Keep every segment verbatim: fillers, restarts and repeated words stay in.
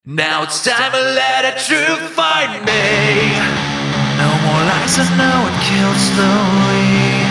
Now it's time to let the truth find me. No more lies, I know it kills slowly.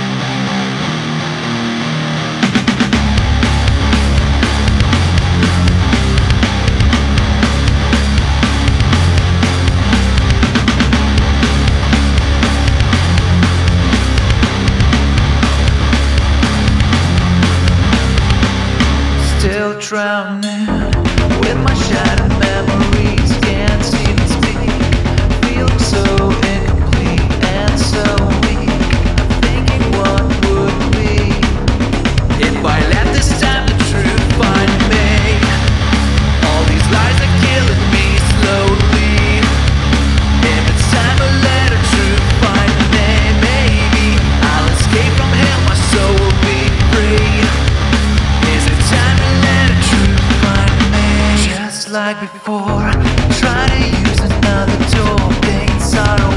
Still drowning with my shattered memories, can't seem to speak, feeling so incomplete and so weak. I'm thinking what would be if I let this time the truth find me. All these lies are killing me slowly. If it's time to let the truth find me, maybe I'll escape from hell, my soul will be free. Is it time to let the truth find me? Just like before, try to use another door, pain, sorrow